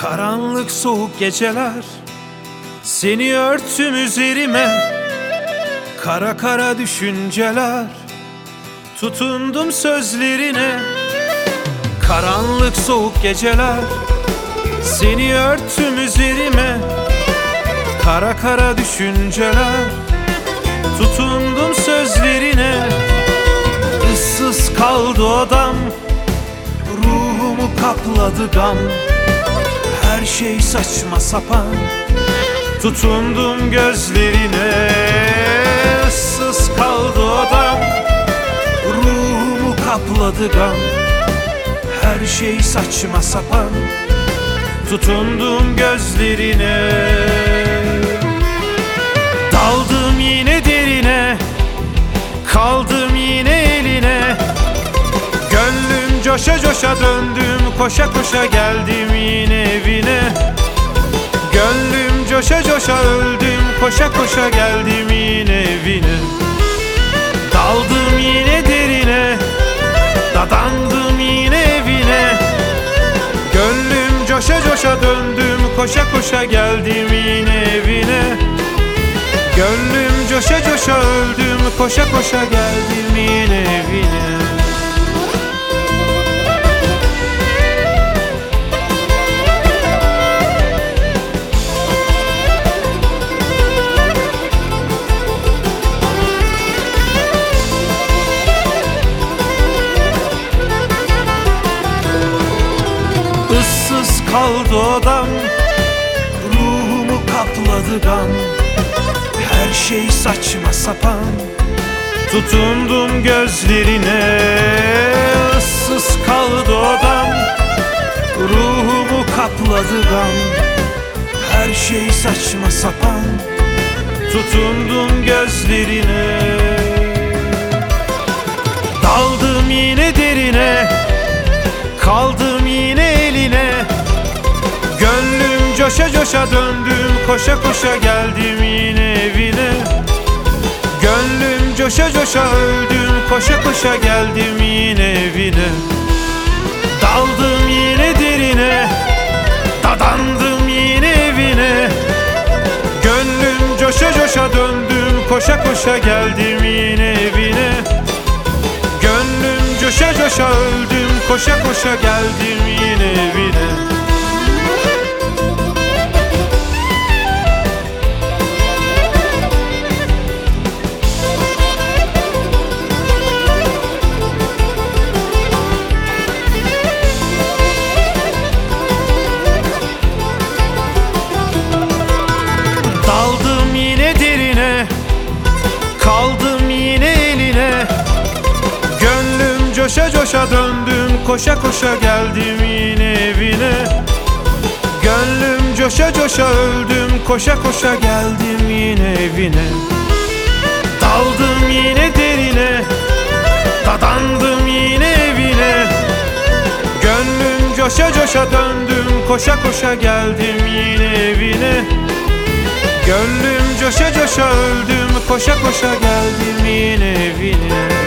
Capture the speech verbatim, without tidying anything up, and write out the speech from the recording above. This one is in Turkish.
Karanlık soğuk geceler, seni örttüm üzerime. Kara kara düşünceler, tutundum sözlerine. Karanlık soğuk geceler, seni örttüm üzerime. Kara kara düşünceler, tutundum sözlerine. Issız kaldı odam, ruhumu kapladı gam. Her şey saçma sapan, tutundum gözlerine. Issız kaldı odam, ruhumu kapladı gam. Her şey saçma sapan, tutundum gözlerine. Daldım yine derine, kaldım yine eline. Gönlüm coşa coşa döndüm, koşa koşa geldim yine evine. Gönlüm coşa coşa öldüm, koşa koşa geldim yine evine. Daldım yine derine, dadandım yine evine. Gönlüm coşa coşa döndüm, koşa koşa geldim yine evine. Gönlüm coşa coşa öldüm, koşa koşa geldim yine evine. Issız kaldı odam, ruhumu kapladı gam. Her şey saçma sapan, tutundum gözlerine. Issız kaldı odam, ruhumu kapladı gam. Her şey saçma sapan, tutundum gözlerine. Daldım yine derine, kaldım yine eline. Gönlüm coşa coşa döndüm, koşa koşa geldim yine evine. Gönlüm coşa coşa öldüm, koşa koşa geldim yine evine. Daldım yine derine, dadandım yine evine. Gönlüm coşa coşa döndüm, koşa koşa geldim yine evine. Gönlüm coşa coşa öldüm, koşa koşa geldim yine evine. Daldım yine derine, kaldım yine eline. Gönlüm coşa coşa döndüm, koşa koşa geldim yine evine. Gönlüm coşa coşa öldüm, koşa koşa geldim yine evine. Daldım yine derine, dadandım yine evine. Gönlüm coşa coşa döndüm, koşa koşa geldim yine evine. Gönlüm coşa coşa öldüm, koşa koşa geldim yine evine.